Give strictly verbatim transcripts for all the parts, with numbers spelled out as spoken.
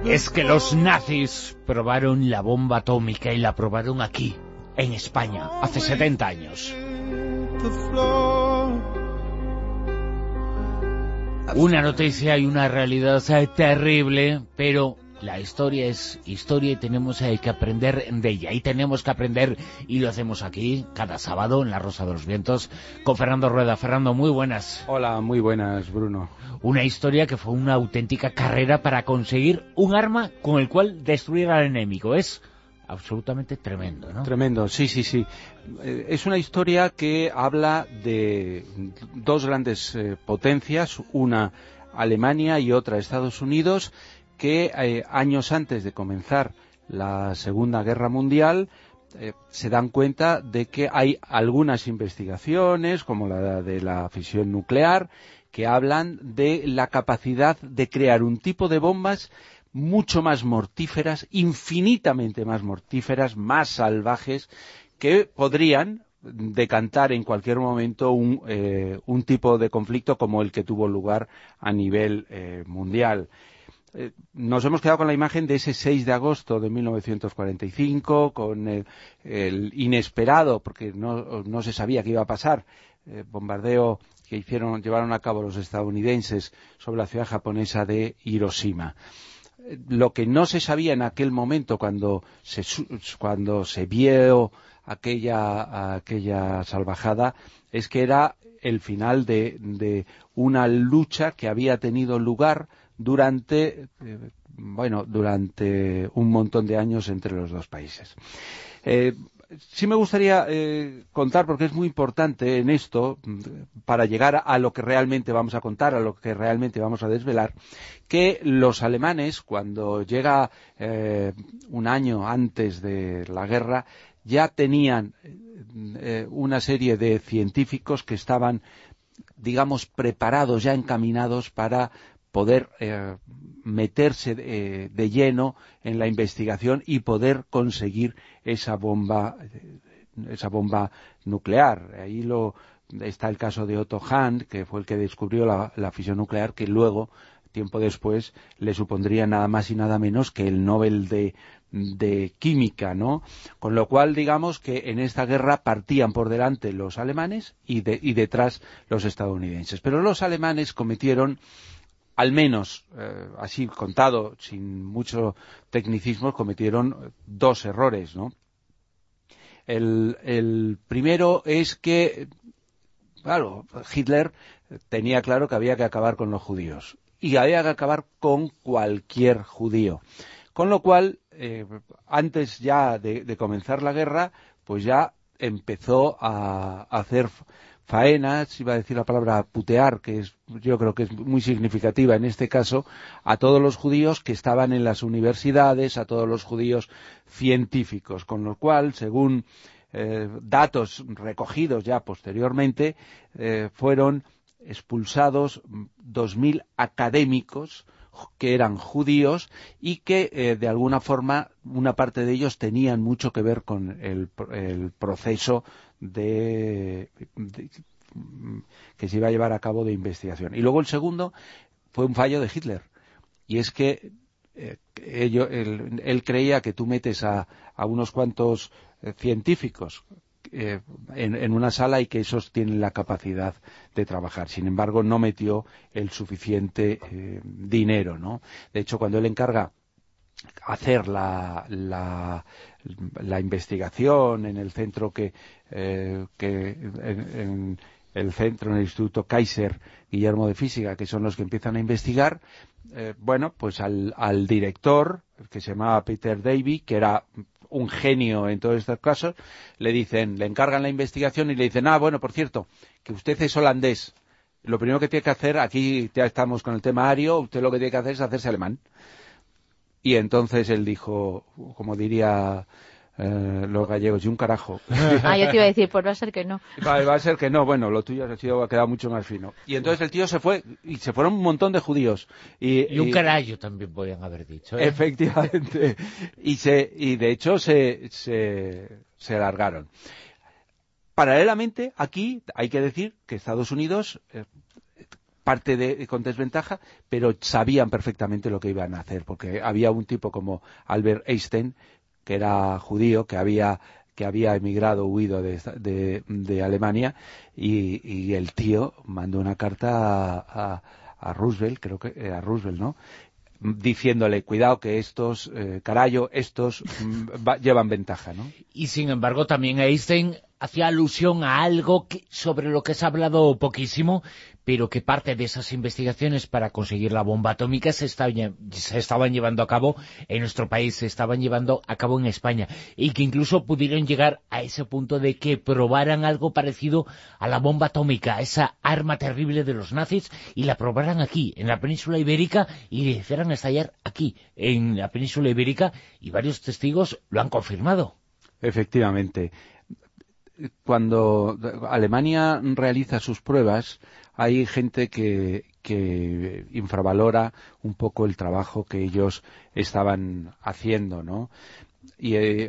Es que los nazis probaron la bomba atómica y la probaron aquí, en España, hace setenta años. Una noticia y una realidad terrible, pero la historia es historia y tenemos que aprender de ella. Y tenemos que aprender, y lo hacemos aquí, cada sábado, en La Rosa de los Vientos, con Fernando Rueda. Fernando, muy buenas. Hola, muy buenas, Bruno. Una historia que fue una auténtica carrera para conseguir un arma con el cual destruir al enemigo. Es absolutamente tremendo, ¿no? Tremendo, sí, sí, sí. Eh, es una historia que habla de dos grandes eh, potencias, una Alemania y otra Estados Unidos, que eh, años antes de comenzar la Segunda Guerra Mundial eh, se dan cuenta de que hay algunas investigaciones, como la de la fisión nuclear, que hablan de la capacidad de crear un tipo de bombas mucho más mortíferas, infinitamente más mortíferas, más salvajes, que podrían decantar en cualquier momento un, eh, un tipo de conflicto como el que tuvo lugar a nivel eh, mundial. Eh, nos hemos quedado con la imagen de ese seis de agosto de mil novecientos cuarenta y cinco, con el, el inesperado, porque no, no se sabía qué iba a pasar, eh, bombardeo que hicieron, llevaron a cabo los estadounidenses sobre la ciudad japonesa de Hiroshima. Lo que no se sabía en aquel momento, cuando se, cuando se vio aquella, aquella salvajada, es que era el final de, de una lucha que había tenido lugar durante, eh, bueno, durante un montón de años entre los dos países. Eh, sí me gustaría eh, contar, porque es muy importante en esto, para llegar a lo que realmente vamos a contar, a lo que realmente vamos a desvelar, que los alemanes, cuando llega eh, un año antes de la guerra, ya tenían eh, una serie de científicos que estaban, digamos, preparados, ya encaminados para poder eh, meterse de, de lleno en la investigación y poder conseguir esa bomba, esa bomba nuclear. Ahí lo, está el caso de Otto Hahn, que fue el que descubrió la, la fisión nuclear, que luego, tiempo después, le supondría nada más y nada menos que el Nobel de, de Química, ¿no? Con lo cual, digamos que en esta guerra partían por delante los alemanes y, de, y detrás los estadounidenses. Pero los alemanes cometieron, al menos, eh, así contado, sin mucho tecnicismo, cometieron dos errores, ¿no? El, el primero es que, claro, Hitler tenía claro que había que acabar con los judíos, y había que acabar con cualquier judío. Con lo cual, eh, antes ya de, de comenzar la guerra, pues ya empezó a, a hacer faenas, iba a decir la palabra putear, que es, yo creo que es muy significativa en este caso, a todos los judíos que estaban en las universidades, a todos los judíos científicos, con lo cual, según eh, datos recogidos ya posteriormente, eh, fueron expulsados dos mil académicos que eran judíos y que eh, de alguna forma una parte de ellos tenían mucho que ver con el, el proceso de, de, que se iba a llevar a cabo de investigación. Y luego el segundo fue un fallo de Hitler, y es que eh, ello, él, él creía que tú metes a, a unos cuantos eh, científicos eh, en, en una sala y que esos tienen la capacidad de trabajar. Sin embargo, no metió el suficiente eh, dinero, ¿no? De hecho, cuando él encarga hacer la, la, la investigación en el centro que, eh, que en, en el centro, en el Instituto Kaiser Guillermo de Física, que son los que empiezan a investigar, eh, bueno, pues al, al director, que se llamaba Peter Davy, que era un genio en todos estos casos, le dicen, le encargan la investigación y le dicen, ah, bueno, por cierto, que usted es holandés, lo primero que tiene que hacer, aquí ya estamos con el tema ario, usted lo que tiene que hacer es hacerse alemán. Y entonces él dijo, como diría eh, los gallegos, y un carajo. Ah, yo te iba a decir, pues va a ser que no. Va, va a ser que no, bueno, lo tuyo ha, sido, ha quedado mucho más fino. Y entonces el tío se fue, y se fueron un montón de judíos. Y, y un y, carajo también podían haber dicho, ¿eh? Efectivamente. Y, se, y de hecho se, se, se largaron. Paralelamente, aquí hay que decir que Estados Unidos... Eh, parte de, con desventaja, pero sabían perfectamente lo que iban a hacer, porque había un tipo como Albert Einstein, que era judío, que había que había emigrado, huido de, de, de Alemania, y, y el tío mandó una carta a, a, a Roosevelt, creo que a Roosevelt, ¿no?, diciéndole, cuidado que estos, eh, carallo, estos va, llevan ventaja, ¿no? Y sin embargo también Einstein hacía alusión a algo que, sobre lo que se ha hablado poquísimo, pero que parte de esas investigaciones para conseguir la bomba atómica se, está, se estaban llevando a cabo en nuestro país, se estaban llevando a cabo en España, y que incluso pudieron llegar a ese punto de que probaran algo parecido a la bomba atómica, esa arma terrible de los nazis, y la probaran aquí, en la península ibérica, y le hicieran estallar aquí, en la península ibérica, y varios testigos lo han confirmado. Efectivamente. Cuando Alemania realiza sus pruebas, hay gente que, que infravalora un poco el trabajo que ellos estaban haciendo, ¿no? Y eh,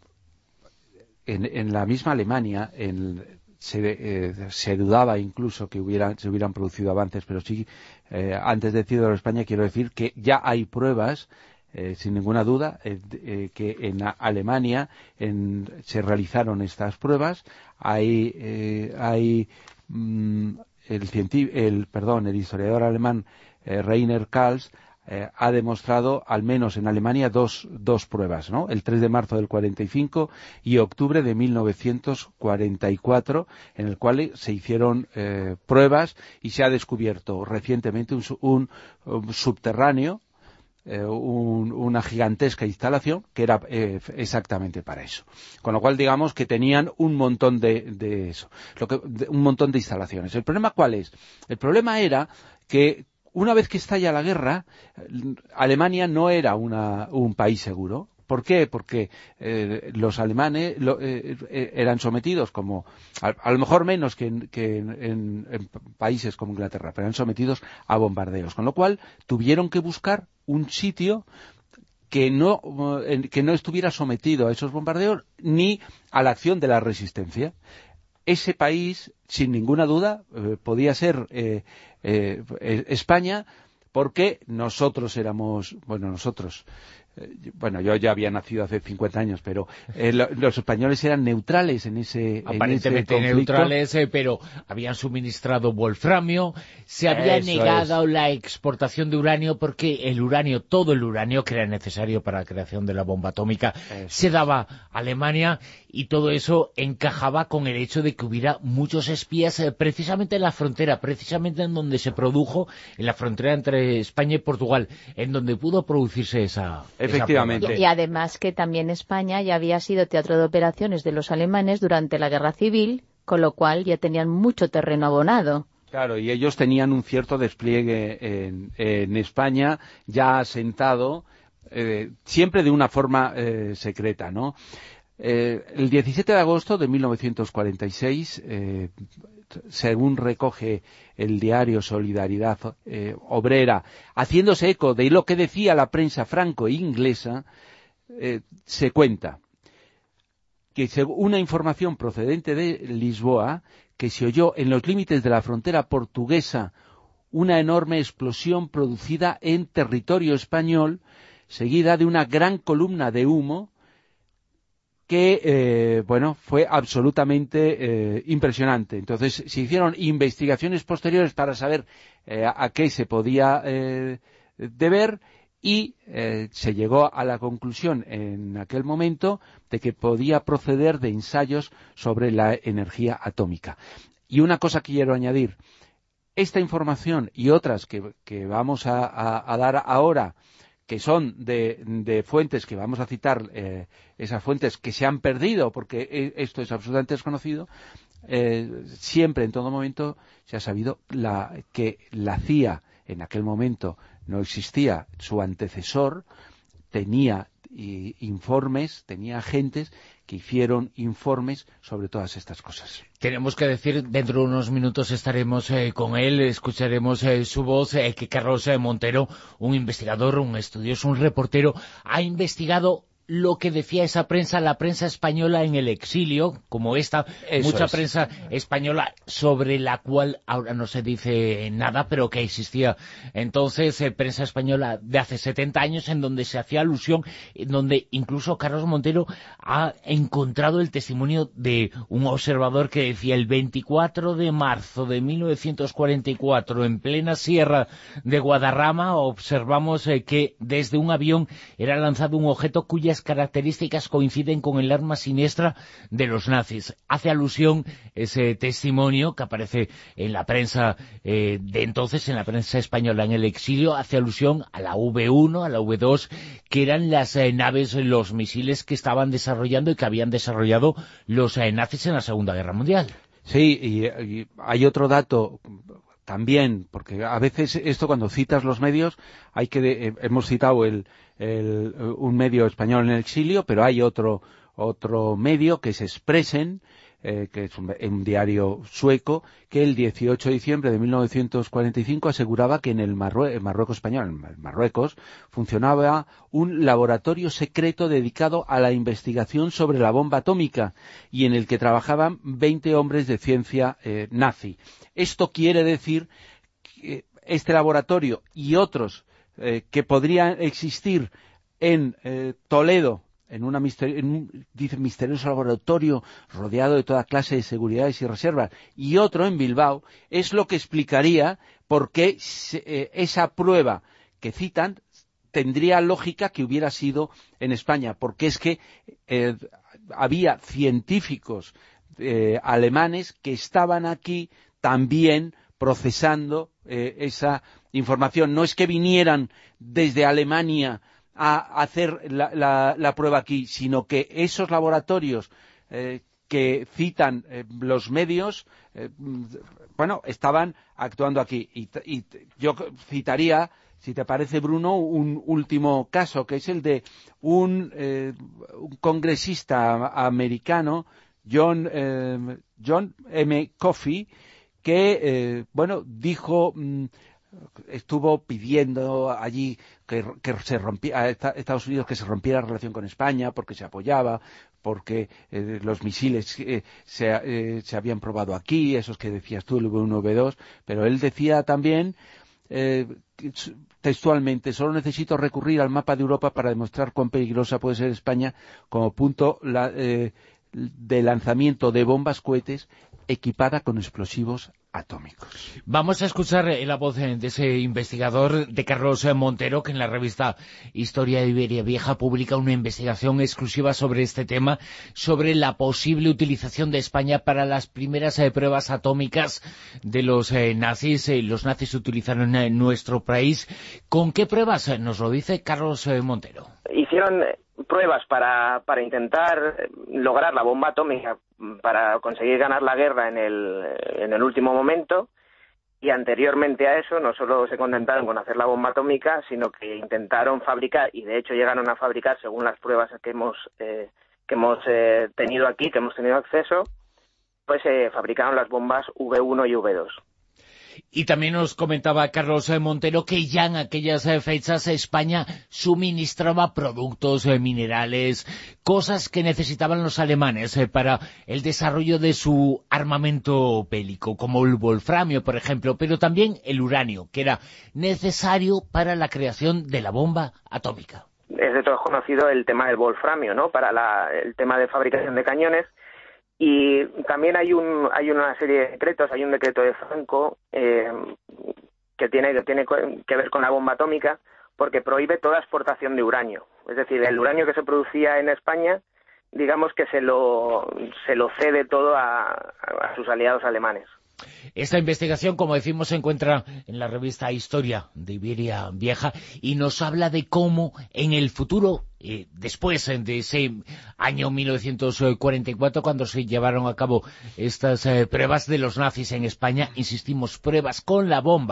en, en la misma Alemania en, se, eh, se dudaba incluso que hubiera, se hubieran producido avances, pero sí, eh, antes de decirlo de España, quiero decir que ya hay pruebas, Eh, sin ninguna duda, eh, eh, que en Alemania en, se realizaron estas pruebas. Hay, eh, hay mm, el, el, perdón, el historiador alemán eh, Rainer Kals eh, ha demostrado, al menos en Alemania, dos, dos pruebas, ¿no? El tres de marzo del cuarenta y cinco y octubre de mil novecientos cuarenta y cuatro, en el cual se hicieron eh, pruebas, y se ha descubierto recientemente un, un, un subterráneo, Eh, un, una gigantesca instalación que era eh, exactamente para eso, con lo cual digamos que tenían un montón de, de eso, lo que, de, un montón de instalaciones. ¿El problema cuál es? El problema era que una vez que estalla la guerra, Alemania no era una, un país seguro. ¿Por qué? Porque eh, los alemanes lo, eh, eran sometidos, como a, a lo mejor menos que, en, que en, en, en países como Inglaterra, pero eran sometidos a bombardeos, con lo cual tuvieron que buscar un sitio que no, que no estuviera sometido a esos bombardeos ni a la acción de la resistencia. Ese país, sin ninguna duda, eh, podía ser eh, eh, España, porque nosotros éramos, bueno, nosotros... Bueno, yo ya había nacido hace cincuenta años, pero eh, lo, los españoles eran neutrales en ese aparentemente en ese neutrales, eh, pero habían suministrado wolframio, se había Eso negado es. la exportación de uranio, porque el uranio, todo el uranio que era necesario para la creación de la bomba atómica, eso se daba a Alemania, y todo eso encajaba con el hecho de que hubiera muchos espías eh, precisamente en la frontera, precisamente en donde se produjo, en la frontera entre España y Portugal, en donde pudo producirse esa... Efectivamente. Y, y además que también España ya había sido teatro de operaciones de los alemanes durante la Guerra Civil, con lo cual ya tenían mucho terreno abonado. Claro, y ellos tenían un cierto despliegue en, en España ya asentado, eh, siempre de una forma eh, secreta, ¿no? Eh, el diecisiete de agosto de mil novecientos cuarenta y seis, eh, según recoge el diario Solidaridad eh, Obrera, haciéndose eco de lo que decía la prensa franco-inglesa, eh, se cuenta que según una información procedente de Lisboa, que se oyó en los límites de la frontera portuguesa una enorme explosión producida en territorio español, seguida de una gran columna de humo que, eh, bueno, fue absolutamente eh, impresionante. Entonces se hicieron investigaciones posteriores para saber eh, a qué se podía eh, deber, y eh, se llegó a la conclusión en aquel momento de que podía proceder de ensayos sobre la energía atómica. Y una cosa que quiero añadir, esta información y otras que, que vamos a, a, a dar ahora, que son de, de fuentes que vamos a citar, eh, esas fuentes que se han perdido, porque esto es absolutamente desconocido, eh, siempre, en todo momento, se ha sabido la, que la C I A, en aquel momento no existía, su antecesor, tenía y, informes, tenía agentes que hicieron informes sobre todas estas cosas. Tenemos que decir, dentro de unos minutos estaremos eh, con él, escucharemos eh, su voz, eh, que Carlos eh, Montero, un investigador, un estudioso, un reportero, ha investigado lo que decía esa prensa, la prensa española en el exilio, como esta, Eso mucha es. prensa española sobre la cual ahora no se dice nada, pero que existía entonces, eh, prensa española de hace setenta años, en donde se hacía alusión, en donde incluso Carlos Montero ha encontrado el testimonio de un observador que decía: el veinticuatro de marzo de mil novecientos cuarenta y cuatro, en plena sierra de Guadarrama, observamos eh, que desde un avión era lanzado un objeto cuyas características coinciden con el arma siniestra de los nazis. Hace alusión ese testimonio que aparece en la prensa eh, de entonces, en la prensa española en el exilio, hace alusión a la V uno, a la V dos, que eran las eh, naves, los misiles que estaban desarrollando y que habían desarrollado los eh, nazis en la Segunda Guerra Mundial. Sí, y, y hay otro dato también, porque a veces esto, cuando citas los medios, hay que de, eh, hemos citado el, el, un medio español en el exilio, pero hay otro otro medio que es Expressen, eh, que es un, un diario sueco, que el dieciocho de diciembre de mil novecientos cuarenta y cinco aseguraba que en el, Marrue el Marruecos español, en Marruecos, funcionaba un laboratorio secreto dedicado a la investigación sobre la bomba atómica y en el que trabajaban veinte hombres de ciencia eh, nazi. Esto quiere decir que este laboratorio y otros eh, que podrían existir en eh, Toledo, en, una mister en un dice, misterioso laboratorio rodeado de toda clase de seguridades y reservas, y otro en Bilbao, es lo que explicaría por qué se, eh, esa prueba que citan tendría lógica que hubiera sido en España, porque es que eh, había científicos eh, alemanes que estaban aquí también procesando eh, esa información. No es que vinieran desde Alemania a hacer la, la, la prueba aquí, sino que esos laboratorios eh, que citan eh, los medios, eh, bueno, estaban actuando aquí. Y, y yo citaría, si te parece, Bruno, un último caso, que es el de un, eh, un congresista americano, John, eh, John M. Coffey, que, eh, bueno, dijo... Mmm, estuvo pidiendo allí que, que se rompiera a Estados Unidos que se rompiera la relación con España porque se apoyaba, porque eh, los misiles eh, se, eh, se habían probado aquí, esos que decías tú, el V uno, V dos, pero él decía también eh, textualmente: solo necesito recurrir al mapa de Europa para demostrar cuán peligrosa puede ser España como punto la, eh, de lanzamiento de bombas cohetes equipada con explosivos atómicos. Vamos a escuchar la voz de ese investigador, de Carlos Montero, que en la revista Historia de Iberia Vieja publica una investigación exclusiva sobre este tema, sobre la posible utilización de España para las primeras eh, pruebas atómicas de los eh, nazis. Eh, los nazis utilizaron en nuestro país. ¿Con qué pruebas? Nos lo dice Carlos eh, Montero. Hicieron pruebas para, para intentar lograr la bomba atómica, para conseguir ganar la guerra en el, en el último momento, y anteriormente a eso no solo se contentaron con hacer la bomba atómica, sino que intentaron fabricar, y de hecho llegaron a fabricar, según las pruebas que hemos eh, que hemos eh, tenido aquí, que hemos tenido acceso, pues eh, fabricaron las bombas V uno y V dos. Y también nos comentaba Carlos Montero que ya en aquellas fechas España suministraba productos eh, minerales, cosas que necesitaban los alemanes eh, para el desarrollo de su armamento bélico, como el wolframio, por ejemplo, pero también el uranio, que era necesario para la creación de la bomba atómica. Es de todos conocido el tema del wolframio, ¿no?, para la, el tema de fabricación de cañones. Y también hay un hay una serie de decretos, hay un decreto de Franco eh, que tiene que tiene que ver con la bomba atómica, porque prohíbe toda exportación de uranio. Es decir, el uranio que se producía en España, digamos que se lo se lo cede todo a, a sus aliados alemanes. Esta investigación, como decimos, se encuentra en la revista Historia de Iberia Vieja y nos habla de cómo en el futuro, eh, después de ese año mil novecientos cuarenta y cuatro, cuando se llevaron a cabo estas eh, pruebas de los nazis en España, insistimos, pruebas con la bomba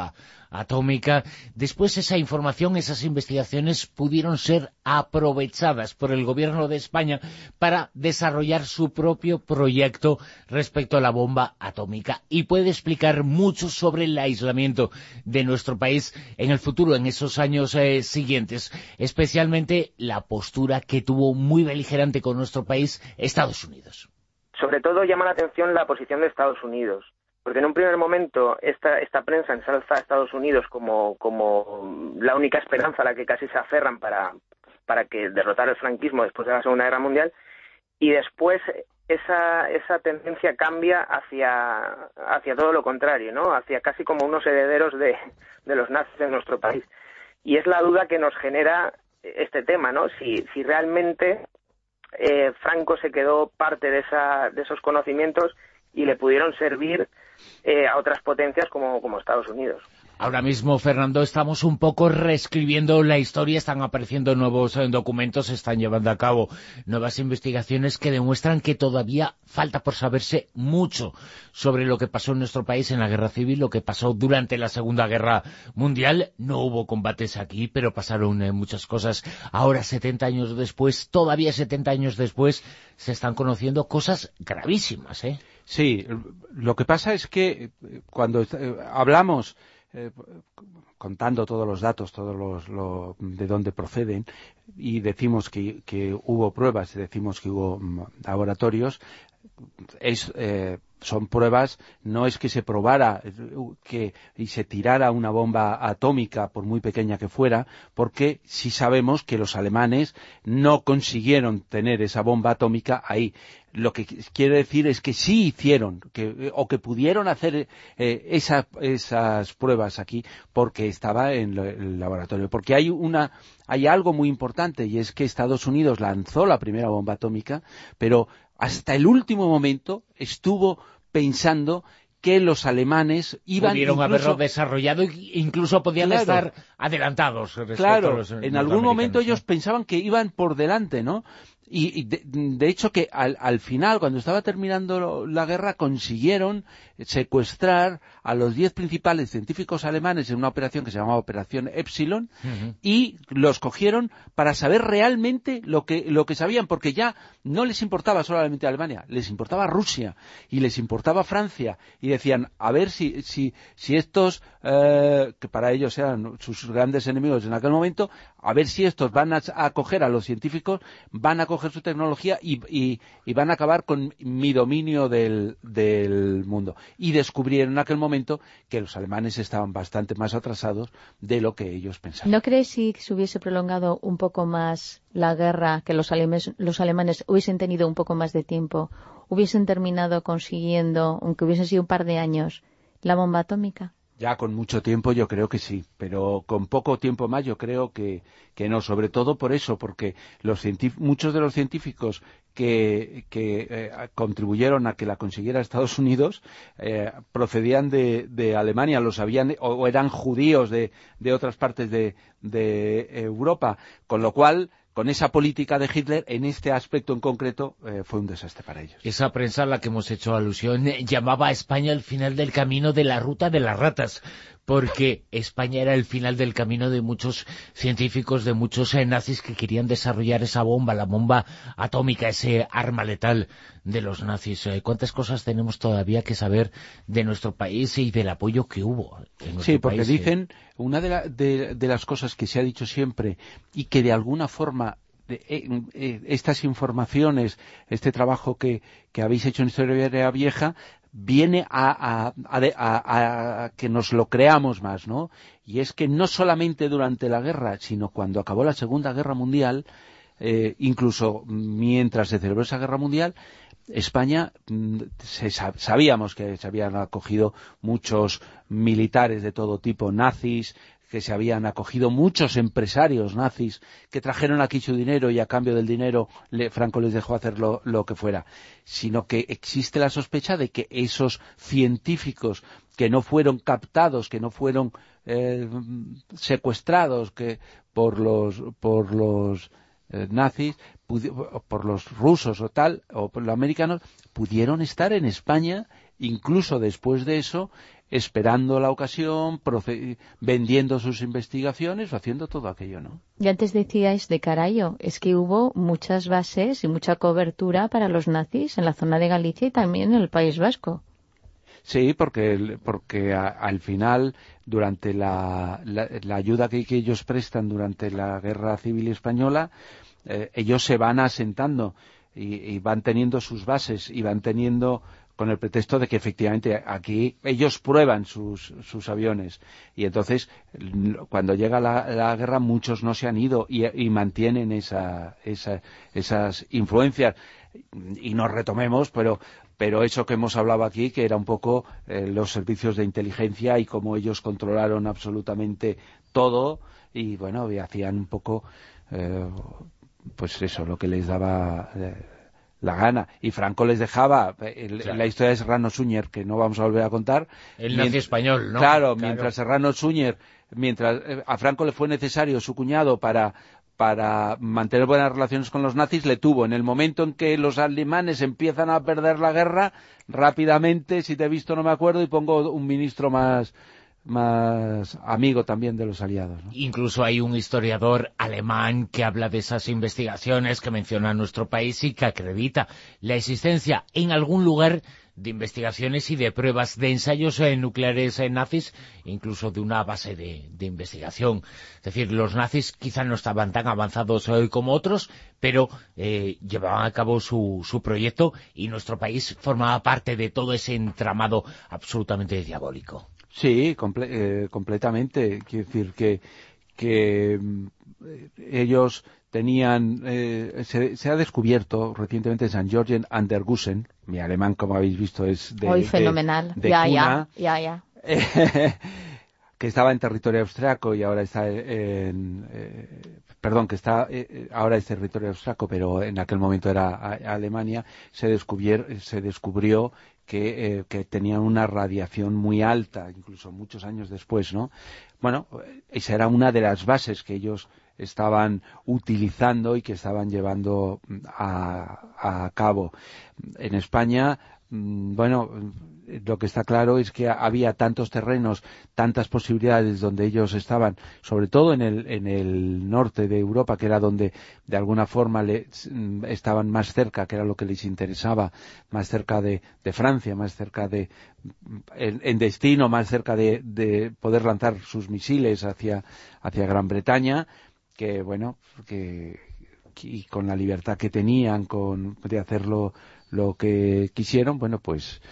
atómica. Después esa información, esas investigaciones pudieron ser aprovechadas por el gobierno de España para desarrollar su propio proyecto respecto a la bomba atómica. Y puede explicar mucho sobre el aislamiento de nuestro país en el futuro, en esos años eh, siguientes. Especialmente la postura que tuvo muy beligerante con nuestro país Estados Unidos. Sobre todo llama la atención la posición de Estados Unidos, porque en un primer momento esta, esta prensa ensalza a Estados Unidos como, como la única esperanza a la que casi se aferran para, para que derrotar el franquismo después de la Segunda Guerra Mundial, y después esa, esa tendencia cambia hacia, hacia todo lo contrario, ¿no? Hacia casi como unos herederos de, de los nazis en nuestro país. Y es la duda que nos genera este tema, ¿no? Si, si realmente eh, Franco se quedó parte de, esa, de esos conocimientos y le pudieron servir eh, a otras potencias como, como Estados Unidos. Ahora mismo, Fernando, estamos un poco reescribiendo la historia, están apareciendo nuevos eh, documentos, se están llevando a cabo nuevas investigaciones que demuestran que todavía falta por saberse mucho sobre lo que pasó en nuestro país en la Guerra Civil, lo que pasó durante la Segunda Guerra Mundial. No hubo combates aquí, pero pasaron eh, muchas cosas. Ahora, setenta años después, todavía setenta años después, se están conociendo cosas gravísimas, ¿eh? Sí, lo que pasa es que cuando eh, hablamos... Eh, contando todos los datos, todos los lo, de dónde proceden, y decimos que, que hubo pruebas, decimos que hubo mm, laboratorios, es, eh, son pruebas, no es que se probara que y se tirara una bomba atómica, por muy pequeña que fuera, porque sí sabemos que los alemanes no consiguieron tener esa bomba atómica ahí. Lo que quiere decir es que sí hicieron, que, o que pudieron hacer eh, esa, esas pruebas aquí, porque estaba en el laboratorio. Porque hay una, hay algo muy importante, y es que Estados Unidos lanzó la primera bomba atómica, pero hasta el último momento estuvo pensando que los alemanes iban pudieron incluso... haberlo desarrollado e incluso podían claro, estar adelantados respecto claro, a los en algún momento ellos pensaban que iban por delante, ¿no? Y, y de, de hecho que al, al final, cuando estaba terminando la guerra, consiguieron secuestrar a los diez principales científicos alemanes en una operación que se llamaba Operación Epsilon, uh-huh. y los cogieron para saber realmente lo que, lo que sabían, porque ya no les importaba solamente Alemania, les importaba Rusia y les importaba Francia, y decían, a ver si, si, si estos, eh, que para ellos eran sus grandes enemigos en aquel momento, a ver si estos van a, a coger a los científicos, van a coger su tecnología y, y, y van a acabar con mi dominio del, del mundo. Y descubrieron en aquel momento que los alemanes estaban bastante más atrasados de lo que ellos pensaban. ¿No crees si se hubiese prolongado un poco más la guerra, que los alemanes, los alemanes hubiesen tenido un poco más de tiempo, hubiesen terminado consiguiendo, aunque hubiesen sido un par de años, la bomba atómica? Ya con mucho tiempo yo creo que sí, pero con poco tiempo más yo creo que, que no, sobre todo por eso, porque los muchos de los científicos que, que eh, contribuyeron a que la consiguiera Estados Unidos eh, procedían de, de Alemania, los habían, o, o eran judíos de, de otras partes de, de Europa, con lo cual... con esa política de Hitler, en este aspecto en concreto, eh, fue un desastre para ellos. Esa prensa a la que hemos hecho alusión eh, llamaba a España el final del camino de la ruta de las ratas, porque España era el final del camino de muchos científicos, de muchos eh, nazis que querían desarrollar esa bomba, la bomba atómica, ese arma letal de los nazis. Eh, ¿Cuántas cosas tenemos todavía que saber de nuestro país y del apoyo que hubo en nuestro Sí, porque país? dicen, una de, la, de, de las cosas que se ha dicho siempre y que de alguna forma de, eh, eh, estas informaciones, este trabajo que, que habéis hecho en Historia Vieja, viene a, a, a, a, a que nos lo creamos más, ¿no? Y es que no solamente durante la guerra, sino cuando acabó la Segunda Guerra Mundial, eh, incluso mientras se celebró esa Guerra Mundial, España, se, sabíamos que se habían acogido muchos militares de todo tipo, nazis, que se habían acogido muchos empresarios nazis que trajeron aquí su dinero y a cambio del dinero le, Franco les dejó hacer lo, lo que fuera, sino que existe la sospecha de que esos científicos que no fueron captados, que no fueron eh, secuestrados que por los por los eh, nazis, por los rusos o tal, o por los americanos, pudieron estar en España incluso después de eso, esperando la ocasión, vendiendo sus investigaciones o haciendo todo aquello, ¿no? Y antes decíais de Carallo, es que hubo muchas bases y mucha cobertura para los nazis en la zona de Galicia y también en el País Vasco. Sí, porque porque a, al final, durante la, la, la ayuda que, que ellos prestan durante la Guerra Civil Española, eh, ellos se van asentando y, y van teniendo sus bases y van teniendo, con el pretexto de que efectivamente aquí ellos prueban sus, sus aviones, y entonces cuando llega la, la guerra muchos no se han ido y, y mantienen esa, esa, esas influencias. Y nos retomemos, pero pero eso que hemos hablado aquí, que era un poco eh, los servicios de inteligencia y cómo ellos controlaron absolutamente todo, y bueno, y hacían un poco eh, pues eso, lo que les daba eh, la gana, y Franco les dejaba el, claro. La historia de Serrano Suñer, que no vamos a volver a contar, el nazi español, ¿no? Claro, claro. Mientras Serrano Suñer, mientras eh, a Franco le fue necesario su cuñado para para mantener buenas relaciones con los nazis, le tuvo. En el momento en que los alemanes empiezan a perder la guerra, rápidamente, si te he visto no me acuerdo, y pongo un ministro más más amigo también de los aliados, ¿no? Incluso hay un historiador alemán que habla de esas investigaciones, que menciona a nuestro país y que acredita la existencia en algún lugar de investigaciones y de pruebas de ensayos eh, nucleares eh, nazis, incluso de una base de, de investigación. Es decir, los nazis quizá no estaban tan avanzados hoy como otros, pero eh, llevaban a cabo su, su proyecto, y nuestro país formaba parte de todo ese entramado absolutamente diabólico. Sí, comple eh, completamente. Quiero decir que, que eh, ellos tenían, eh, se, se ha descubierto recientemente en San Georgen an der Gusen, mi alemán, como habéis visto, es de, Hoy fenomenal, de, de ya, cuna, ya, ya, ya. que estaba en territorio austriaco y ahora está en, eh, perdón, que está eh, ahora es territorio austriaco, pero en aquel momento era a, a Alemania, se descubrió, se descubrió que, eh, que tenían una radiación muy alta, incluso muchos años después, ¿no? Bueno, esa era una de las bases que ellos estaban utilizando y que estaban llevando a, a cabo. En España, bueno, lo que está claro es que había tantos terrenos, tantas posibilidades donde ellos estaban, sobre todo en el, en el norte de Europa, que era donde de alguna forma le, estaban más cerca, que era lo que les interesaba, más cerca de, de Francia, más cerca de, en, en destino, más cerca de, de poder lanzar sus misiles hacia, hacia Gran Bretaña, que bueno, que, y con la libertad que tenían con, de hacerlo lo que quisieron, bueno, pues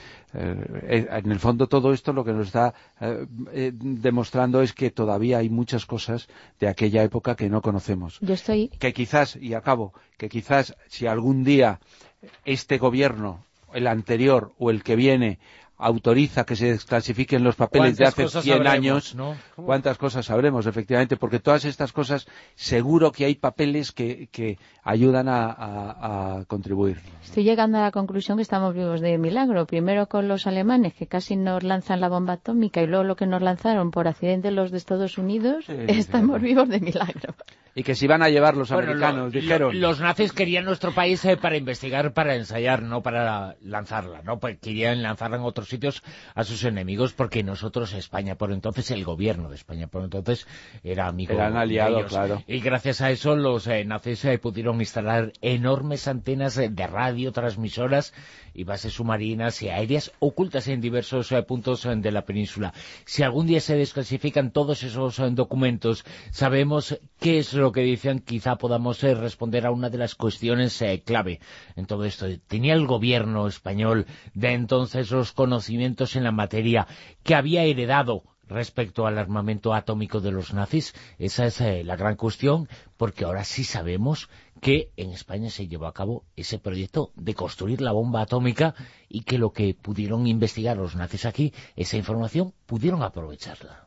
eh, en el fondo todo esto lo que nos está eh, eh, demostrando es que todavía hay muchas cosas de aquella época que no conocemos. Yo estoy... Que quizás, y acabo, que quizás si algún día este gobierno, el anterior o el que viene, autoriza que se desclasifiquen los papeles de hace cien años, ¿no? ¿Cuántas cosas sabremos? Efectivamente, porque todas estas cosas, seguro que hay papeles que, que ayudan a, a, a contribuir. Estoy llegando a la conclusión que estamos vivos de milagro. Primero con los alemanes, que casi nos lanzan la bomba atómica, y luego lo que nos lanzaron por accidente los de Estados Unidos, sí, estamos sí, vivos de milagro. Y que si van a llevar los bueno, americanos, lo, dijeron... Lo, los nazis querían nuestro país eh, para investigar, para ensayar, no para lanzarla, ¿no? Pues querían lanzarla en otros sitios a sus enemigos, porque nosotros, España por entonces, el gobierno de España por entonces, era amigo Eran aliados, de ellos. Claro. Y gracias a eso los eh, nazis eh, pudieron instalar enormes antenas eh, de radio, transmisoras y bases submarinas y aéreas ocultas en diversos eh, puntos eh, de la península. Si algún día se desclasifican todos esos eh, documentos, sabemos qué es lo que dicen, quizá podamos eh, responder a una de las cuestiones eh, clave en todo esto. ¿Tenía el gobierno español de entonces los conocimientos en la materia que había heredado respecto al armamento atómico de los nazis? Esa es eh, la gran cuestión, porque ahora sí sabemos que en España se llevó a cabo ese proyecto de construir la bomba atómica, y que lo que pudieron investigar los nazis aquí, esa información, pudieron aprovecharla.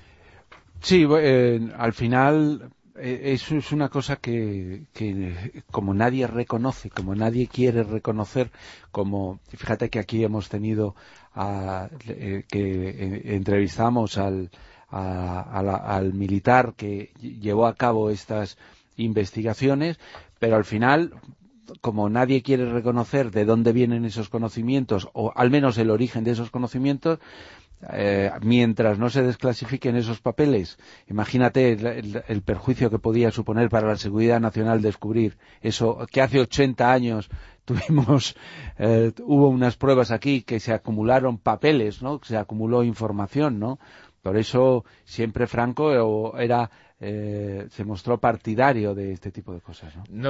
Sí, eh, al final... Eso es una cosa que, que como nadie reconoce, como nadie quiere reconocer, como fíjate que aquí hemos tenido a, eh, que eh, entrevistamos al, a, a la, al militar que llevó a cabo estas investigaciones, pero al final como nadie quiere reconocer de dónde vienen esos conocimientos, o al menos el origen de esos conocimientos, eh, mientras no se desclasifiquen esos papeles, imagínate el, el, el perjuicio que podía suponer para la seguridad nacional descubrir eso, que hace ochenta años tuvimos, eh, hubo unas pruebas aquí que se acumularon papeles, ¿no? Se acumuló información, ¿no? Por eso siempre Franco era, eh, se mostró partidario de este tipo de cosas, ¿no?